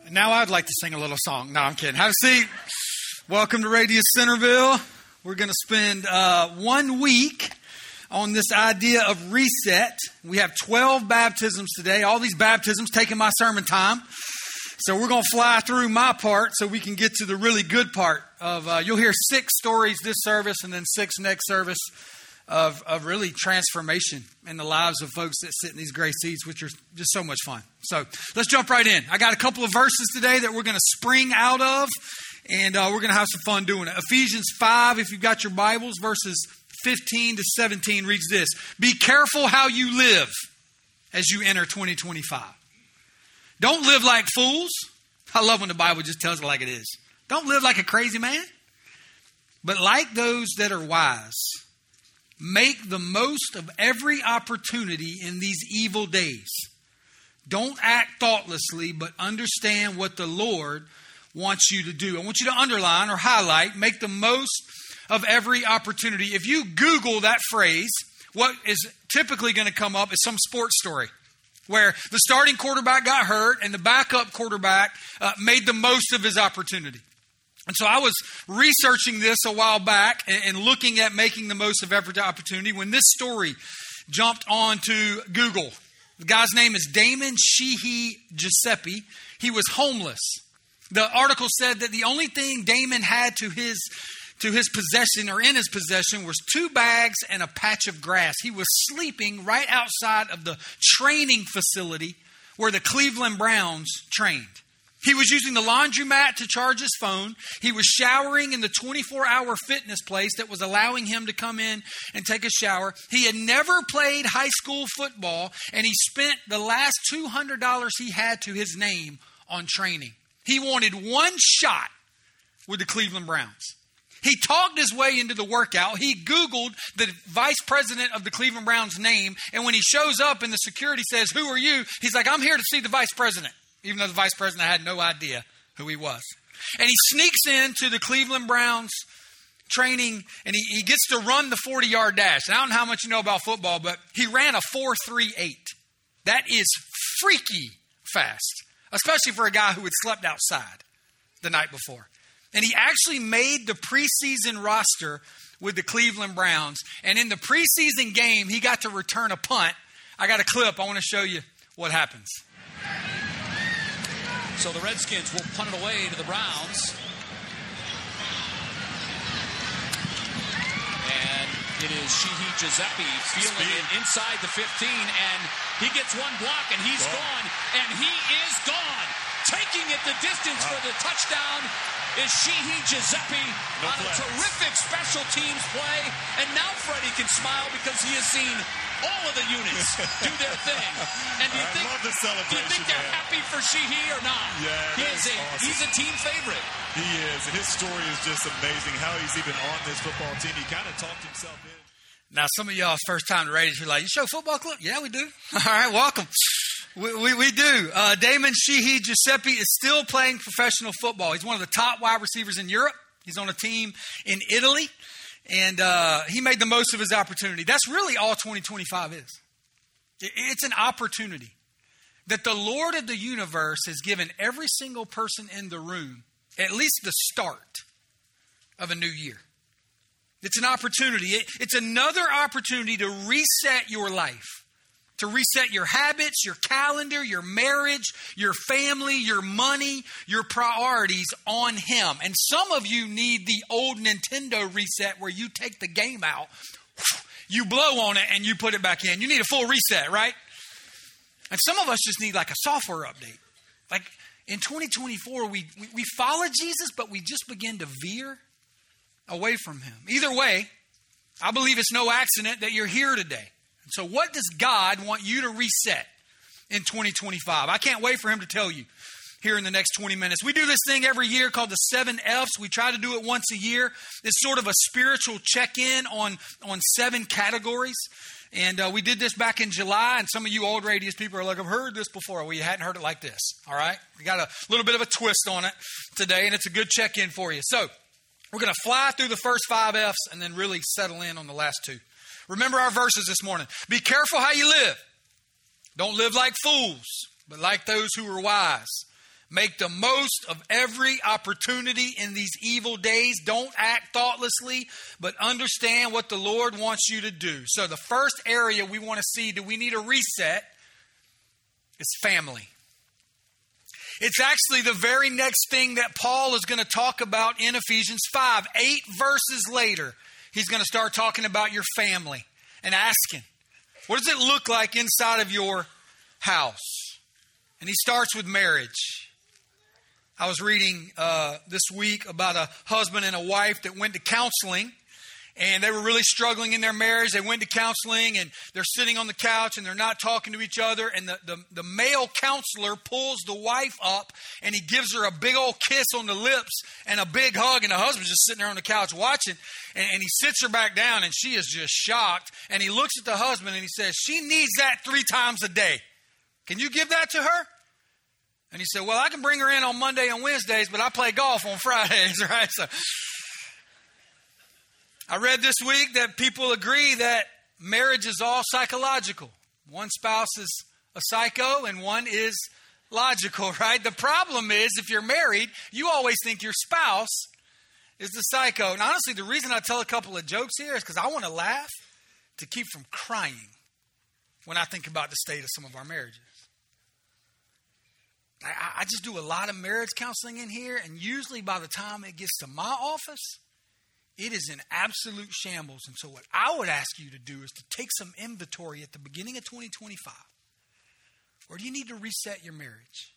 Now I'd like to sing a little song. No, I'm kidding. Have a seat. Welcome to Radius Centerville. We're going to spend 1 week on this idea of reset. We have 12 baptisms today. All these baptisms taking my sermon time. So we're going to fly through my part so we can get to the really good part of, you'll hear 6 stories this service and then 6 next service of really transformation in the lives of folks that sit in these gray seats, which are just so much fun. So let's jump right in. I got a couple of verses today that we're going to spring out of, and we're going to have some fun doing it. Ephesians 5, if you've got your Bibles, verses 15 to 17 reads this: be careful how you live as you enter 2025. Don't live like fools. I love when the Bible just tells it like it is. Don't live like a crazy man, but like those that are wise. Make the most of every opportunity in these evil days. Don't act thoughtlessly, but understand what the Lord wants you to do. I want you to underline or highlight, make the most of every opportunity. If you Google that phrase, what is typically going to come up is some sports story where the starting quarterback got hurt and the backup quarterback made the most of his opportunity. And so I was researching this a while back and looking at making the most of every opportunity when this story jumped onto Google. The guy's name is Damon Sheehy Giuseppe. He was homeless. The article said that the only thing Damon had to his possession or in his possession was 2 bags and a patch of grass. He was sleeping right outside of the training facility where the Cleveland Browns trained. He was using the laundromat to charge his phone. He was showering in the 24-hour fitness place that was allowing him to come in and take a shower. He had never played high school football, and he spent the last $200 he had to his name on training. He wanted one shot with the Cleveland Browns. He talked his way into the workout. He Googled the vice president of the Cleveland Browns name, and when he shows up and the security says, "Who are you?" he's like, "I'm here to see the vice president." Even though the vice president had no idea who he was. And he sneaks into the Cleveland Browns training, and he gets to run the 40-yard dash. And I don't know how much you know about football, but he ran a 4.38. That is freaky fast, especially for a guy who had slept outside the night before. And he actually made the preseason roster with the Cleveland Browns. And in the preseason game, he got to return a punt. I got a clip. I want to show you what happens. So the Redskins will punt it away to the Browns. And it is Sheehy Giuseppe fielding it inside the 15. And he gets one block and he's gone. And he is gone. Taking it the distance for the touchdown is Sheehy Giuseppe on a terrific special teams play. And now Freddie can smile because he has seen all of the units do their thing. And do you think they're happy for Sheehy or not? Yeah, awesome. He's a team favorite. He is. And his story is just amazing. How he's even on this football team. He kind of talked himself in. Now, some of y'all's first time to Raiders, you're like, "You show football clip?" Yeah, we do. All right, welcome. We do. Damon Sheehy Giuseppe is still playing professional football. He's one of the top wide receivers in Europe. He's on a team in Italy. And he made the most of his opportunity. That's really all 2025 is. It's an opportunity that the Lord of the universe has given every single person in the room at least the start of a new year. It's an opportunity. It's another opportunity to reset your life. To reset your habits, your calendar, your marriage, your family, your money, your priorities on Him. And some of you need the old Nintendo reset where you take the game out, you blow on it, and you put it back in. You need a full reset, right? And some of us just need like a software update. Like in 2024, we follow Jesus, but we just begin to veer away from Him. Either way, I believe it's no accident that you're here today. So what does God want you to reset in 2025? I can't wait for Him to tell you here in the next 20 minutes. We do this thing every year called the 7 F's. We try to do it once a year. It's sort of a spiritual check-in on 7 categories. And we did this back in July. And some of you old Radius people are like, "I've heard this before." Well, you hadn't heard it like this. All right? We got a little bit of a twist on it today. And it's a good check-in for you. So we're going to fly through the first 5 F's and then really settle in on the last 2. Remember our verses this morning. Be careful how you live. Don't live like fools, but like those who are wise. Make the most of every opportunity in these evil days. Don't act thoughtlessly, but understand what the Lord wants you to do. So the first area we want to see, do we need a reset? It's family. It's actually the very next thing that Paul is going to talk about in Ephesians 5. 8 verses later, he's going to start talking about your family and asking, what does it look like inside of your house? And he starts with marriage. I was reading this week about a husband and a wife that went to counseling, and they were really struggling in their marriage. They went to counseling, and they're sitting on the couch, and they're not talking to each other. And the male counselor pulls the wife up, and he gives her a big old kiss on the lips and a big hug. And the husband's just sitting there on the couch watching, and he sits her back down, and she is just shocked. And he looks at the husband, and he says, "She needs that 3 times a day. Can you give that to her?" And he said, "Well, I can bring her in on Monday and Wednesdays, but I play golf on Fridays," right? So I read this week that people agree that marriage is all psychological. One spouse is a psycho and one is logical, right? The problem is, if you're married, you always think your spouse is the psycho. And honestly, the reason I tell a couple of jokes here is because I want to laugh to keep from crying when I think about the state of some of our marriages. I just do a lot of marriage counseling in here, and usually by the time it gets to my office, it is in absolute shambles. And so what I would ask you to do is to take some inventory at the beginning of 2025. Or do you need to reset your marriage?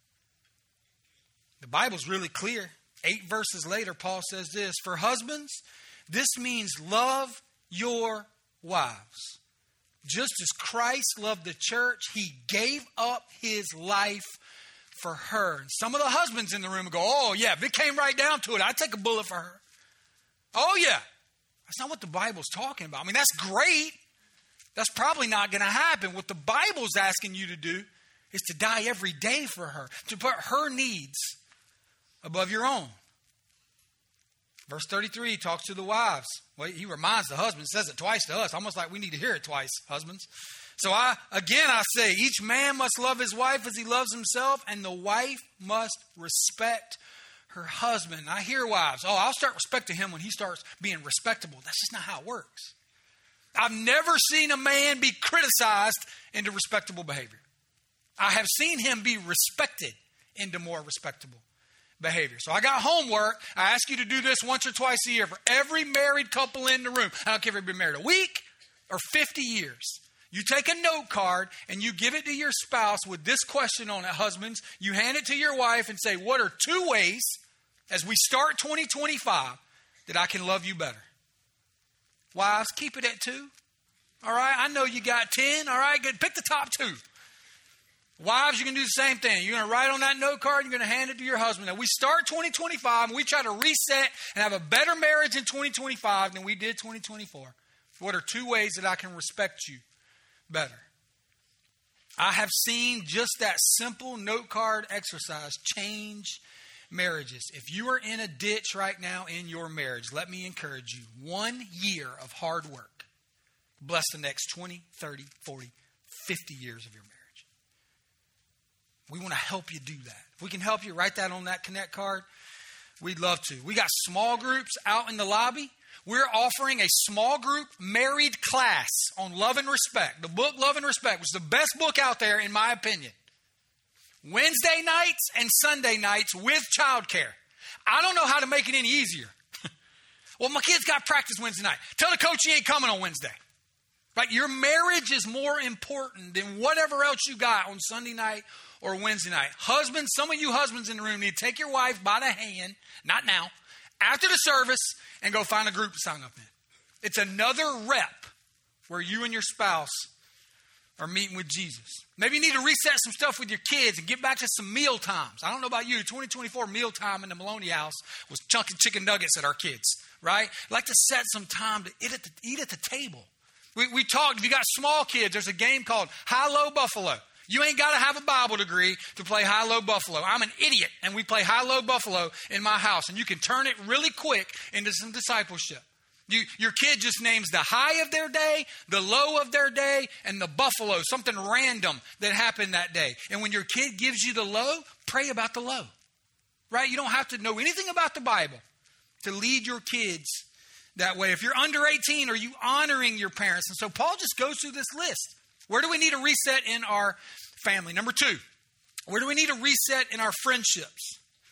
The Bible's really clear. 8 verses later, Paul says this, "For husbands, this means love your wives. Just as Christ loved the church, he gave up his life for her." And some of the husbands in the room go, "Oh yeah, if it came right down to it, I'd take a bullet for her." Oh yeah. That's not what the Bible's talking about. I mean, that's great. That's probably not going to happen. What the Bible's asking you to do is to die every day for her, to put her needs above your own. Verse 33 talks to the wives. Well, he reminds the husbands, says it twice to us, almost like we need to hear it twice, husbands. So I say, each man must love his wife as he loves himself, and the wife must respect her husband. I hear wives, I'll start respecting him when he starts being respectable. That's just not how it works. I've never seen a man be criticized into respectable behavior. I have seen him be respected into more respectable behavior. So I got homework. I ask you to do this once or twice a year for every married couple in the room. I don't care if you've been married a week or 50 years. You take a note card and you give it to your spouse with this question on it, husbands. You hand it to your wife and say, what are 2 ways as we start 2025 that I can love you better? Wives, keep it at 2. All right, I know you got 10. All right, good. Pick the top 2. Wives, you can do the same thing. You're going to write on that note card. You're going to hand it to your husband. Now, we start 2025 and we try to reset and have a better marriage in 2025 than we did 2024. What are 2 ways that I can respect you better? I have seen just that simple note card exercise change marriages. If you are in a ditch right now in your marriage, let me encourage you. 1 year of hard work. Bless the next 20, 30, 40, 50 years of your marriage. We want to help you do that. If we can help you, write that on that Connect card. We'd love to. We got small groups out in the lobby. We're offering a small group married class on Love and Respect. The book Love and Respect was the best book out there, in my opinion. Wednesday nights and Sunday nights with childcare. I don't know how to make it any easier. Well, my kid's got practice Wednesday night. Tell the coach he ain't coming on Wednesday. Right? Your marriage is more important than whatever else you got on Sunday night or Wednesday night. Husbands, some of you husbands in the room need to take your wife by the hand, not now, after the service, and go find a group to sign up in. It's another rep where you and your spouse are meeting with Jesus. Maybe you need to reset some stuff with your kids and get back to some meal times. I don't know about you, 2024 meal time in the Maloney house was chunky chicken nuggets at our kids, right? I'd like to set some time to eat at the table. We talked, if you got small kids, there's a game called High-Low Buffalo. You ain't got to have a Bible degree to play High-Low Buffalo. I'm an idiot, and we play High-Low Buffalo in my house. And you can turn it really quick into some discipleship. Your kid just names the high of their day, the low of their day, and the buffalo, something random that happened that day. And when your kid gives you the low, pray about the low, right? You don't have to know anything about the Bible to lead your kids that way. If you're under 18, are you honoring your parents? And so Paul just goes through this list. Where do we need a reset in our family? Number 2, where do we need a reset in our friendships?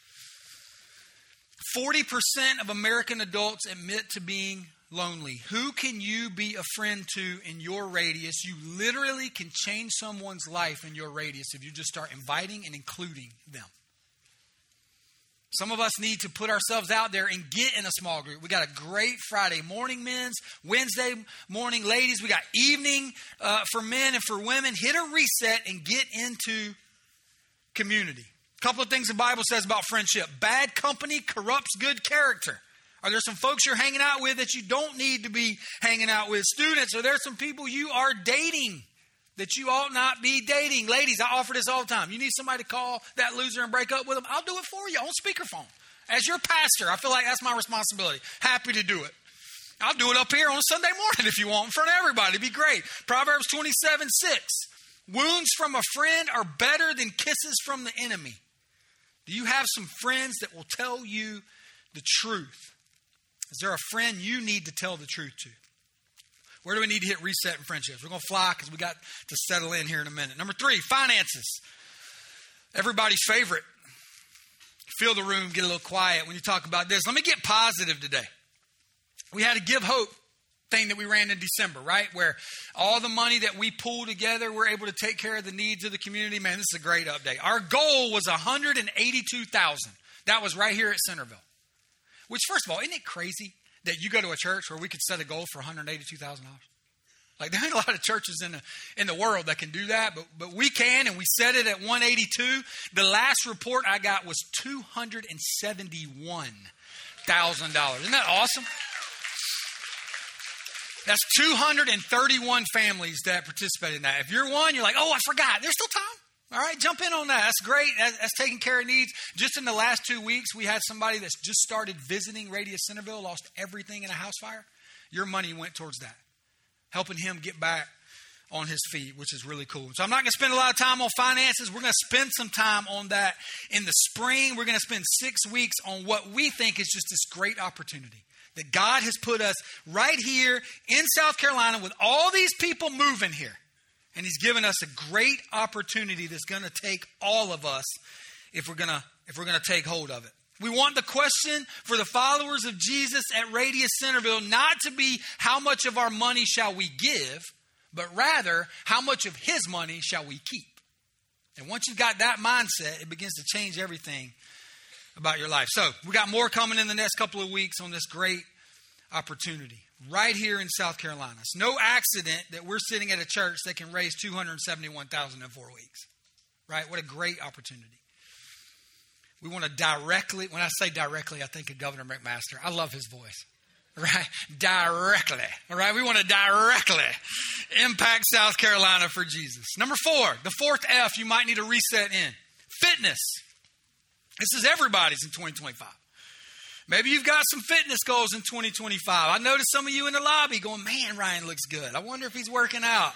40% of American adults admit to being lonely. Who can you be a friend to in your radius? You literally can change someone's life in your radius if you just start inviting and including them. Some of us need to put ourselves out there and get in a small group. We got a great Friday morning men's, Wednesday morning ladies. We got evening for men and for women. Hit a reset and get into community. A couple of things the Bible says about friendship. Bad company corrupts good character. Are there some folks you're hanging out with that you don't need to be hanging out with? Students, are there some people you are dating that you ought not be dating? Ladies, I offer this all the time. You need somebody to call that loser and break up with them? I'll do it for you on speakerphone. As your pastor, I feel like that's my responsibility. Happy to do it. I'll do it up here on a Sunday morning if you want, in front of everybody. It'd be great. Proverbs 27:6. Wounds from a friend are better than kisses from the enemy. Do you have some friends that will tell you the truth? Is there a friend you need to tell the truth to? Where do we need to hit reset in friendships? We're going to fly because we got to settle in here in a minute. Number 3, finances. Everybody's favorite. Feel the room get a little quiet when you talk about this. Let me get positive today. We had a Give Hope thing that we ran in December, right? Where all the money that we pull together, we're able to take care of the needs of the community. Man, this is a great update. Our goal was $182,000. That was right here at Centerville. Which, first of all, isn't it crazy that you go to a church where we could set a goal for $182,000? Like, there ain't a lot of churches in the world that can do that, but we can, and we set it at $182,000. The last report I got was $271,000. Isn't that awesome? That's 231 families that participated in that. If you're one, you're like, oh, I forgot. There's still time. All right, jump in on that. That's great. That's taking care of needs. Just in the last 2 weeks, we had somebody that's just started visiting Radius Centerville, lost everything in a house fire. Your money went towards that, helping him get back on his feet, which is really cool. So I'm not going to spend a lot of time on finances. We're going to spend some time on that in the spring. We're going to spend 6 weeks on what we think is just this great opportunity that God has put us right here in South Carolina with all these people moving here. And he's given us a great opportunity that's going to take all of us if we're going to take hold of it. We want the question for the followers of Jesus at Radius Centerville not to be how much of our money shall we give, but rather how much of his money shall we keep. And once you've got that mindset, it begins to change everything about your life. So we got more coming in the next couple of weeks on this great opportunity right here in South Carolina. It's no accident that we're sitting at a church that can raise $271,000 in 4 weeks. Right? What a great opportunity. We want to directly, when I say directly, I think of Governor McMaster. I love his voice. Right? Directly. All right? We want to directly impact South Carolina for Jesus. Number 4, the 4th F you might need a reset in. Fitness. This is everybody's in 2025. Maybe you've got some fitness goals in 2025. I noticed some of you in the lobby going, man, Ryan looks good. I wonder if he's working out.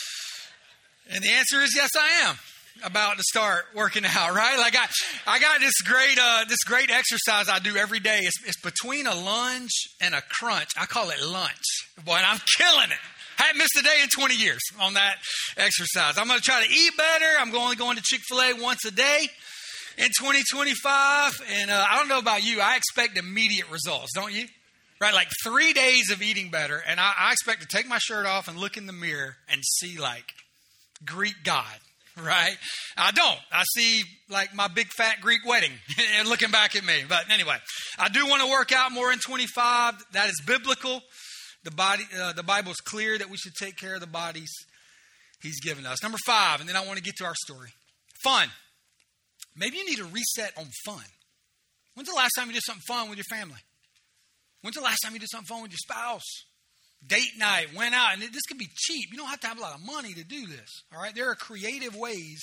And the answer is yes, I am about to start working out, right? Like I got this great exercise I do every day. It's between a lunge and a crunch. I call it lunch. Boy, and I'm killing it. I haven't missed a day in 20 years on that exercise. I'm going to try to eat better. I'm going to Chick-fil-A once a day in 2025. And I don't know about you. I expect immediate results, don't you? Right? Like 3 days of eating better. And I expect to take my shirt off and look in the mirror and see like Greek God. Right? I don't. I see like my big fat Greek wedding and looking back at me. But anyway, I do want to work out more in 25. That is biblical. The Bible is clear that we should take care of the bodies he's given us. Number 5, and then I want to get to our story. Fun. Maybe you need a reset on fun. When's the last time you did something fun with your family? When's the last time you did something fun with your spouse? Date night, went out, and this could be cheap. You don't have to have a lot of money to do this. All right, there are creative ways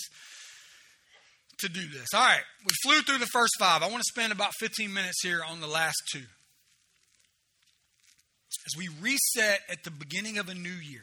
to do this. All right, we flew through the first 5. I want to spend about 15 minutes here on the last 2. as we reset at the beginning of a new year,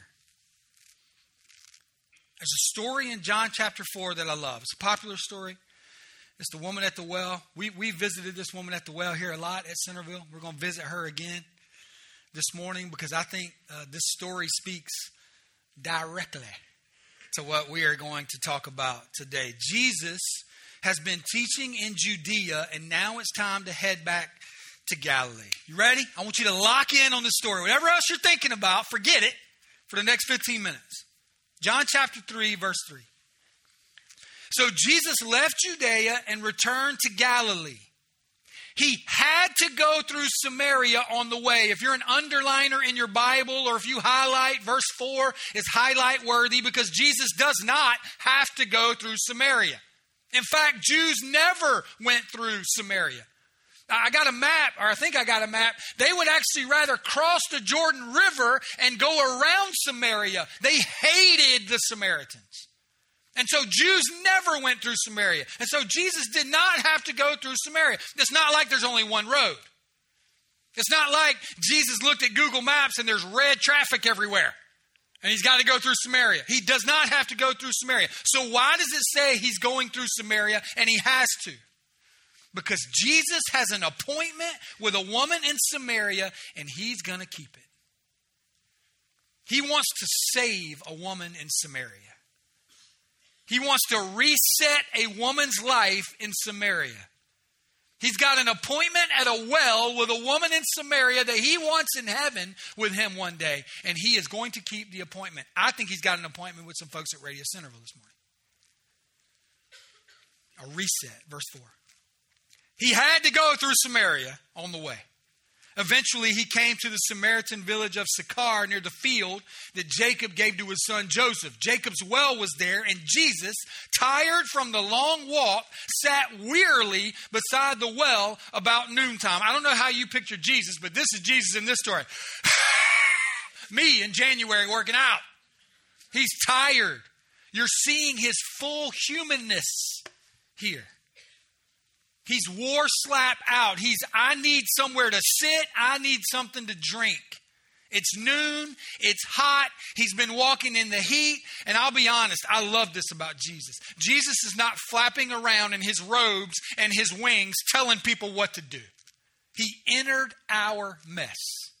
there's a story in John chapter 4 that I love. It's a popular story. It's the woman at the well. We visited this woman at the well here a lot at Centerville. We're going to visit her again this morning because I think this story speaks directly to what we are going to talk about today. Jesus has been teaching in Judea, and now it's time to head back to Galilee. You ready? I want you to lock in on this story. Whatever else you're thinking about, forget it for the next 15 minutes. John chapter 3, verse 3. So Jesus left Judea and returned to Galilee. He had to go through Samaria on the way. If you're an underliner in your Bible, or if you highlight, verse 4 is highlight worthy because Jesus does not have to go through Samaria. In fact, Jews never went through Samaria. I got a map, or I think I got a map. They would actually rather cross the Jordan River and go around Samaria. They hated the Samaritans. And so Jews never went through Samaria. And so Jesus did not have to go through Samaria. It's not like there's only one road. It's not like Jesus looked at Google Maps and there's red traffic everywhere and he's got to go through Samaria. He does not have to go through Samaria. So why does it say he's going through Samaria and he has to? Because Jesus has an appointment with a woman in Samaria and he's going to keep it. He wants to save a woman in Samaria. He wants to reset a woman's life in Samaria. He's got an appointment at a well with a woman in Samaria that he wants in heaven with him one day. And he is going to keep the appointment. I think he's got an appointment with some folks at Radio Centerville this morning. A reset, verse 4. He had to go through Samaria on the way. Eventually, he came to the Samaritan village of Sychar near the field that Jacob gave to his son Joseph. Jacob's well was there, and Jesus, tired from the long walk, sat wearily beside the well about noontime. I don't know how you picture Jesus, but this is Jesus in this story. Me in January working out. He's tired. You're seeing his full humanness here. He's wore slap out. I need somewhere to sit. I need something to drink. It's noon. It's hot. He's been walking in the heat. And I'll be honest, I love this about Jesus. Jesus is not flapping around in his robes and his wings telling people what to do. He entered our mess.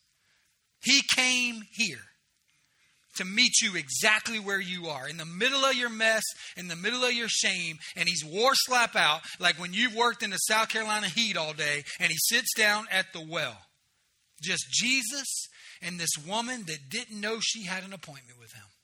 He came here to meet you exactly where you are, in the middle of your mess, in the middle of your shame, and he's wore slap out, like when you've worked in the South Carolina heat all day, and he sits down at the well. Just Jesus and this woman that didn't know she had an appointment with him.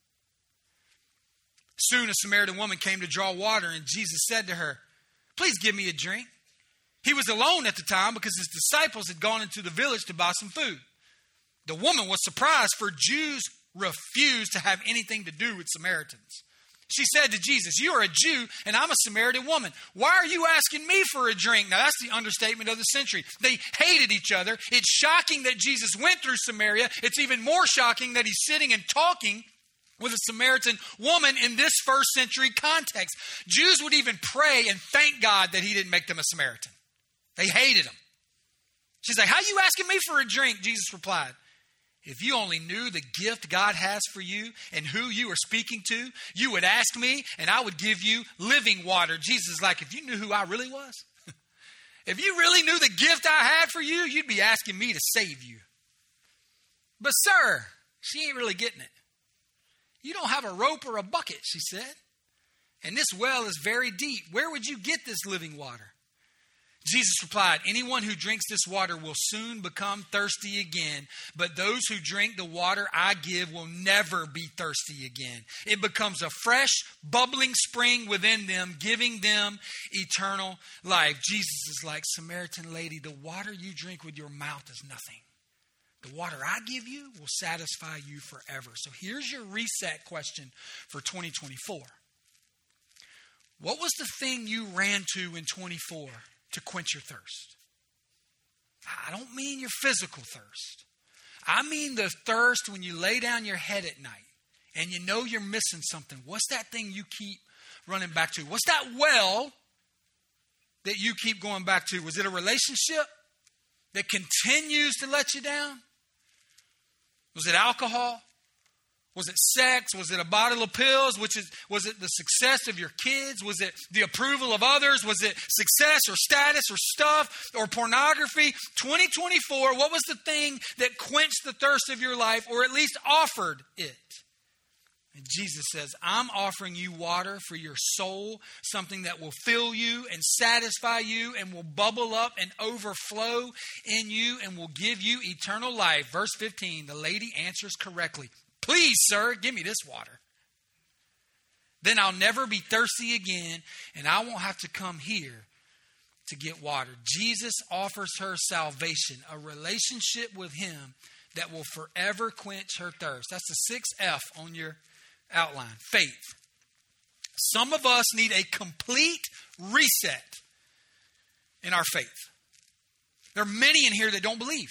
Soon a Samaritan woman came to draw water, and Jesus said to her, "Please give me a drink." He was alone at the time because his disciples had gone into the village to buy some food. The woman was surprised, for Jews refused to have anything to do with Samaritans. She said to Jesus, "You are a Jew and I'm a Samaritan woman. Why are you asking me for a drink?" Now that's the understatement of the century. They hated each other. It's shocking that Jesus went through Samaria. It's even more shocking that he's sitting and talking with a Samaritan woman in this first century context. Jews would even pray and thank God that he didn't make them a Samaritan. They hated him. She's like, "How are you asking me for a drink?" Jesus replied, "If you only knew the gift God has for you and who you are speaking to, you would ask me and I would give you living water." Jesus is like, if you knew who I really was, if you really knew the gift I had for you, you'd be asking me to save you. "But sir," she ain't really getting it. "You don't have a rope or a bucket," she said. "And this well is very deep. Where would you get this living water?" Jesus replied, "Anyone who drinks this water will soon become thirsty again. But those who drink the water I give will never be thirsty again. It becomes a fresh, bubbling spring within them, giving them eternal life." Jesus is like, "Samaritan lady, the water you drink with your mouth is nothing. The water I give you will satisfy you forever." So here's your reset question for 2024. What was the thing you ran to in 24 to quench your thirst? I don't mean your physical thirst. I mean the thirst when you lay down your head at night and you know you're missing something. What's that thing you keep running back to? What's that well that you keep going back to? Was it a relationship that continues to let you down? Was it alcohol? Was it sex? Was it a bottle of pills? Was it the success of your kids? Was it the approval of others? Was it success or status or stuff or pornography? 2024, what was the thing that quenched the thirst of your life or at least offered it? And Jesus says, I'm offering you water for your soul, something that will fill you and satisfy you and will bubble up and overflow in you and will give you eternal life. Verse 15, the lady answers correctly. Please, sir, give me this water. Then I'll never be thirsty again, and I won't have to come here to get water. Jesus offers her salvation, a relationship with him that will forever quench her thirst. That's the 6F on your outline. Faith. Some of us need a complete reset in our faith. There are many in here that don't believe.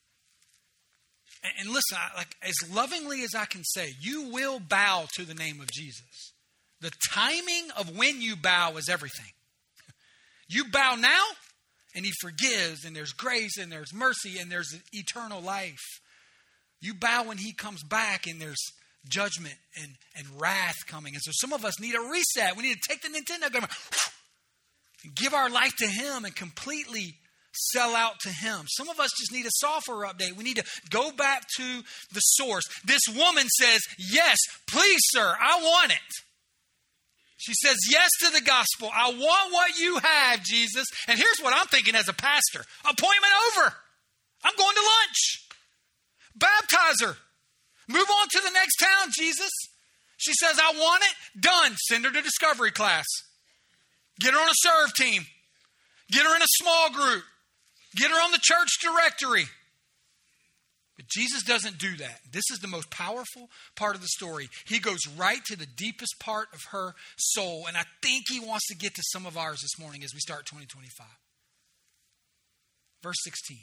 And listen, as lovingly as I can say, you will bow to the name of Jesus. The timing of when you bow is everything. You bow now, and he forgives, and there's grace, and there's mercy, and there's eternal life. You bow when he comes back, and there's judgment and wrath coming. And so some of us need a reset. We need to take the Nintendo gun and give our life to him and completely sell out to him. Some of us just need a software update. We need to go back to the source. This woman says, yes, please, sir, I want it. She says yes to the gospel. I want what you have, Jesus. And here's what I'm thinking as a pastor. Appointment over. I'm going to lunch. Baptize her. Move on to the next town, Jesus. She says, I want it. Done. Send her to discovery class. Get her on a serve team. Get her in a small group. Get her on the church directory. But Jesus doesn't do that. This is the most powerful part of the story. He goes right to the deepest part of her soul. And I think he wants to get to some of ours this morning as we start 2025. Verse 16.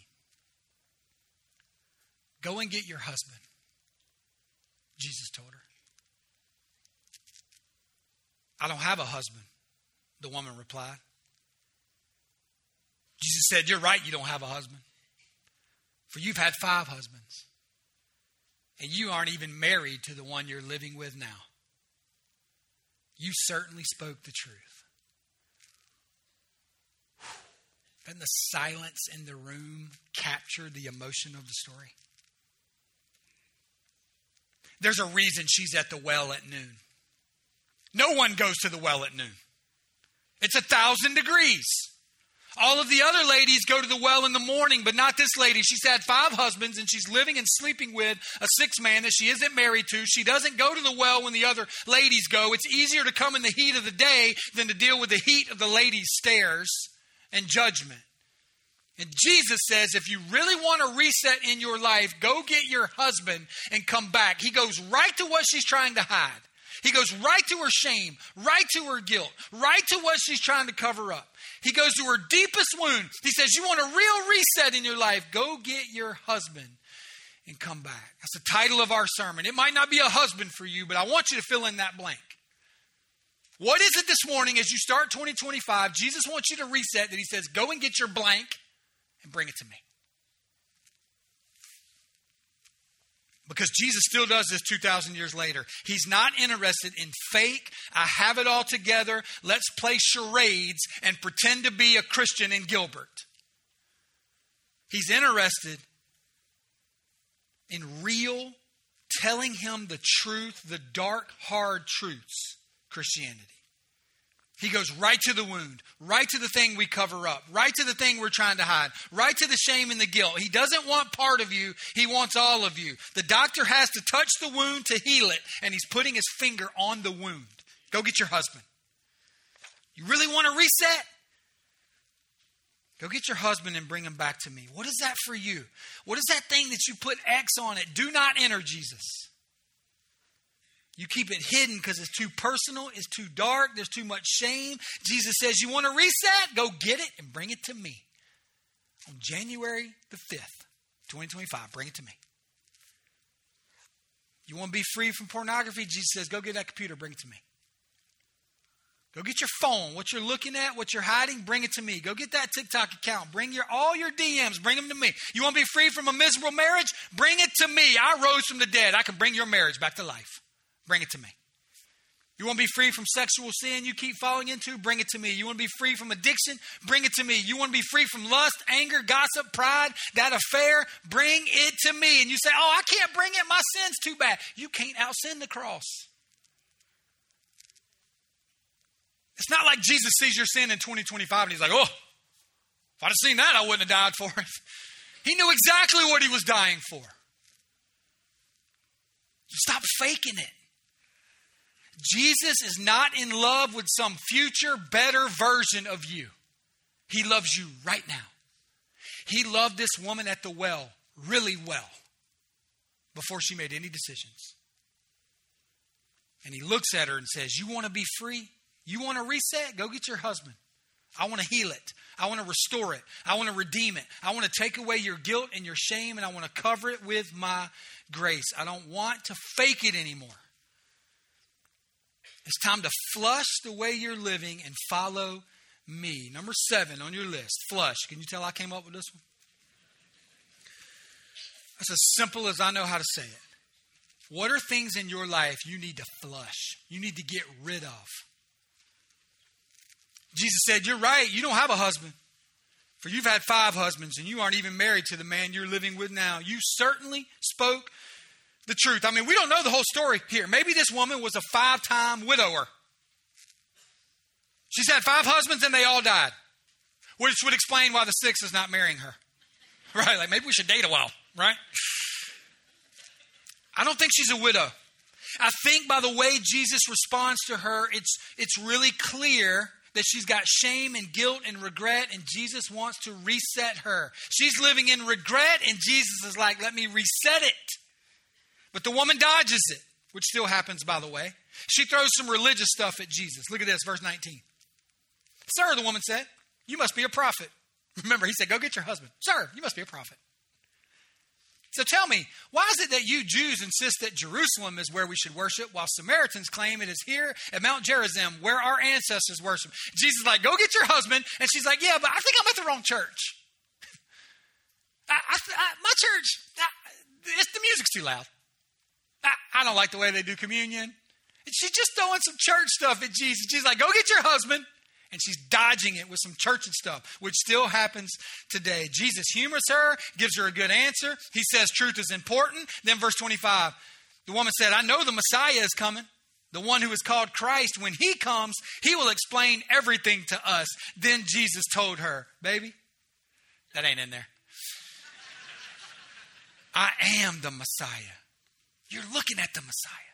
Go and get your husband, Jesus told her. I don't have a husband, the woman replied. Jesus said, you're right, you don't have a husband. For you've had 5 husbands. And you aren't even married to the one you're living with now. You certainly spoke the truth. Doesn't the silence in the room capture the emotion of the story? There's a reason she's at the well at noon. No one goes to the well at noon. It's 1,000 degrees. All of the other ladies go to the well in the morning, but not this lady. She's had 5 husbands and she's living and sleeping with a 6th man that she isn't married to. She doesn't go to the well when the other ladies go. It's easier to come in the heat of the day than to deal with the heat of the ladies' stares and judgment. And Jesus says, if you really want a reset in your life, go get your husband and come back. He goes right to what she's trying to hide. He goes right to her shame, right to her guilt, right to what she's trying to cover up. He goes to her deepest wound. He says, you want a real reset in your life, go get your husband and come back. That's the title of our sermon. It might not be a husband for you, but I want you to fill in that blank. What is it this morning as you start 2025? Jesus wants you to reset that he says, go and get your blank and bring it to me. Because Jesus still does this 2,000 years later. He's not interested in fake, I have it all together, let's play charades and pretend to be a Christian in Gilbert. He's interested in real, telling him the truth, the dark, hard truths, Christianity. He goes right to the wound, right to the thing we cover up, right to the thing we're trying to hide, right to the shame and the guilt. He doesn't want part of you. He wants all of you. The doctor has to touch the wound to heal it, and he's putting his finger on the wound. Go get your husband. You really want to reset? Go get your husband and bring him back to me. What is that for you? What is that thing that you put X on it? Do not enter, Jesus. You keep it hidden because it's too personal, it's too dark, there's too much shame. Jesus says, you want to reset? Go get it and bring it to me. On January the 5th, 2025, bring it to me. You want to be free from pornography? Jesus says, go get that computer, bring it to me. Go get your phone, what you're looking at, what you're hiding, bring it to me. Go get that TikTok account. Bring all your DMs, bring them to me. You want to be free from a miserable marriage? Bring it to me. I rose from the dead. I can bring your marriage back to life. Bring it to me. You want to be free from sexual sin you keep falling into? Bring it to me. You want to be free from addiction? Bring it to me. You want to be free from lust, anger, gossip, pride, that affair? Bring it to me. And you say, oh, I can't bring it. My sin's too bad. You can't out-sin the cross. It's not like Jesus sees your sin in 2025 and he's like, oh, if I'd have seen that, I wouldn't have died for it. He knew exactly what he was dying for. Stop faking it. Jesus is not in love with some future better version of you. He loves you right now. He loved this woman at the well really well before she made any decisions. And he looks at her and says, you want to be free? You want to reset? Go get your husband. I want to heal it. I want to restore it. I want to redeem it. I want to take away your guilt and your shame, and I want to cover it with my grace. I don't want to fake it anymore. It's time to flush the way you're living and follow me. Number 7 on your list, flush. Can you tell I came up with this one? That's as simple as I know how to say it. What are things in your life you need to flush? You need to get rid of. Jesus said, you're right. You don't have a husband. For you've had 5 husbands and you aren't even married to the man you're living with now. You certainly spoke the truth. I mean, we don't know the whole story here. Maybe this woman was a 5-time widower. She's had 5 husbands and they all died. Which would explain why the 6th is not marrying her. Right? Like maybe we should date a while, right? I don't think she's a widow. I think by the way Jesus responds to her, it's really clear that she's got shame and guilt and regret, and Jesus wants to reset her. She's living in regret, and Jesus is like, let me reset it. But the woman dodges it, which still happens, by the way. She throws some religious stuff at Jesus. Look at this, verse 19. Sir, the woman said, you must be a prophet. Remember, he said, go get your husband. Sir, you must be a prophet. So tell me, why is it that you Jews insist that Jerusalem is where we should worship, while Samaritans claim it is here at Mount Gerizim, where our ancestors worship? Jesus is like, go get your husband. And she's like, yeah, but I think I'm at the wrong church. My church, the music's too loud. I don't like the way they do communion. And she's just throwing some church stuff at Jesus. She's like, go get your husband. And she's dodging it with some church and stuff, which still happens today. Jesus humors her, gives her a good answer. He says truth is important. Then verse 25, the woman said, I know the Messiah is coming. The one who is called Christ. When he comes, he will explain everything to us. Then Jesus told her, baby, that ain't in there. I am the Messiah. You're looking at the Messiah.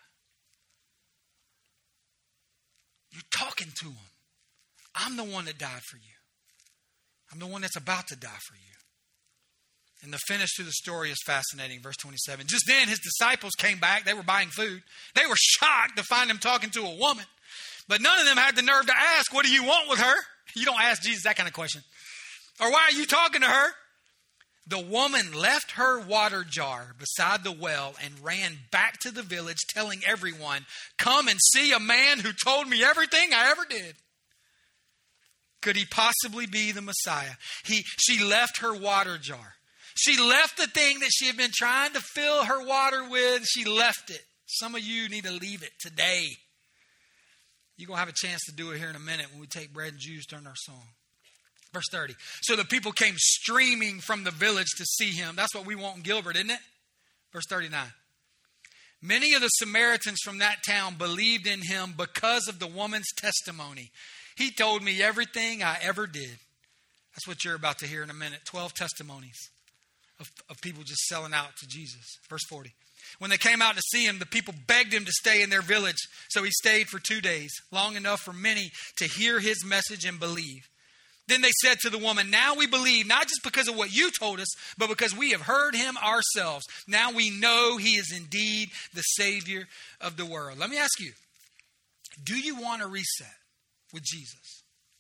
You're talking to him. I'm the one that died for you. I'm the one that's about to die for you. And the finish to the story is fascinating. Verse 27. Just then his disciples came back. They were buying food. They were shocked to find him talking to a woman. But none of them had the nerve to ask, what do you want with her? You don't ask Jesus that kind of question. Or why are you talking to her? The woman left her water jar beside the well and ran back to the village telling everyone, come and see a man who told me everything I ever did. Could he possibly be the Messiah? She left her water jar. She left the thing that she had been trying to fill her water with. She left it. Some of you need to leave it today. You're going to have a chance to do it here in a minute when we take bread and juice during our song. Verse 30. So the people came streaming from the village to see him. That's what we want in Gilbert, isn't it? Verse 39. Many of the Samaritans from that town believed in him because of the woman's testimony. He told me everything I ever did. That's what you're about to hear in a minute. 12 testimonies of people just selling out to Jesus. Verse 40. When they came out to see him, the people begged him to stay in their village. So he stayed for 2 days, long enough for many to hear his message and believe. Then they said to the woman, now we believe, not just because of what you told us, but because we have heard him ourselves. Now we know he is indeed the Savior of the world. Let me ask you, do you want to reset with Jesus?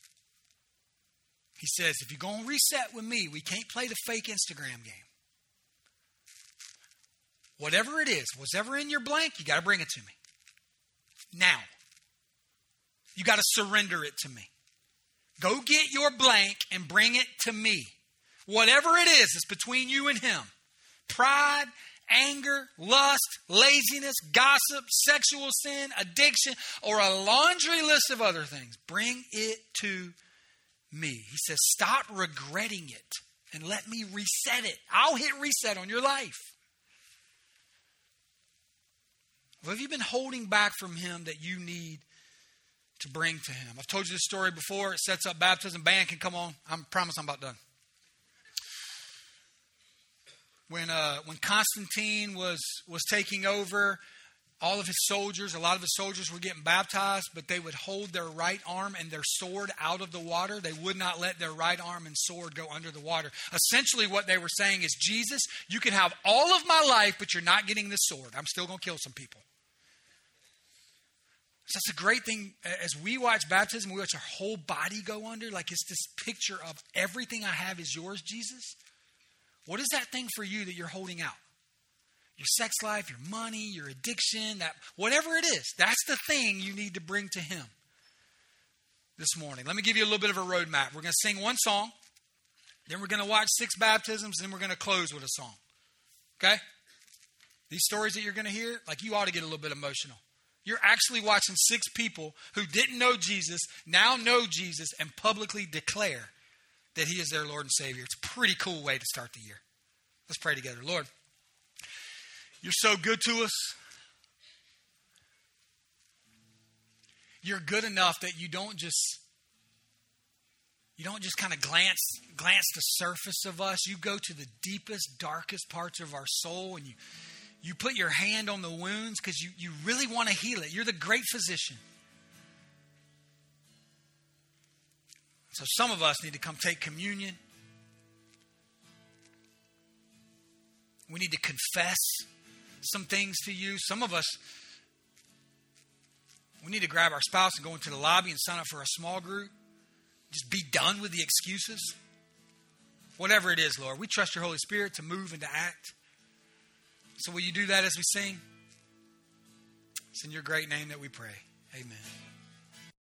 He says, if you're going to reset with me, we can't play the fake Instagram game. Whatever it is, whatever in your blank, you got to bring it to me. Now. You got to surrender it to me. Go get your blank and bring it to me. Whatever it is, it's between you and him. Pride, anger, lust, laziness, gossip, sexual sin, addiction, or a laundry list of other things. Bring it to me. He says, stop regretting it and let me reset it. I'll hit reset on your life. What have you been holding back from him that you need to bring to him? I've told you this story before. It sets up baptism. Band can come on. I promise I'm about done. When Constantine was taking over, all of his soldiers, a lot of his soldiers were getting baptized, but they would hold their right arm and their sword out of the water. They would not let their right arm and sword go under the water. Essentially what they were saying is, Jesus, you can have all of my life, but you're not getting this sword. I'm still going to kill some people. So that's a great thing. As we watch baptism, we watch our whole body go under. Like it's this picture of everything I have is yours, Jesus. What is that thing for you that you're holding out? Your sex life, your money, your addiction, that whatever it is, that's the thing you need to bring to him this morning. Let me give you a little bit of a roadmap. We're going to sing one song, then we're going to watch 6 baptisms, then we're going to close with a song. Okay? These stories that you're going to hear, like you ought to get a little bit emotional. You're actually watching 6 people who didn't know Jesus, now know Jesus, and publicly declare that he is their Lord and Savior. It's a pretty cool way to start the year. Let's pray together. Lord, you're so good to us. You're good enough that you don't just kind of glance the surface of us. You go to the deepest, darkest parts of our soul, and you put your hand on the wounds because you really want to heal it. You're the great physician. So some of us need to come take communion. We need to confess some things to you. Some of us, we need to grab our spouse and go into the lobby and sign up for a small group. Just be done with the excuses. Whatever it is, Lord, we trust your Holy Spirit to move and to act. So will you do that as we sing? It's in your great name that we pray. Amen.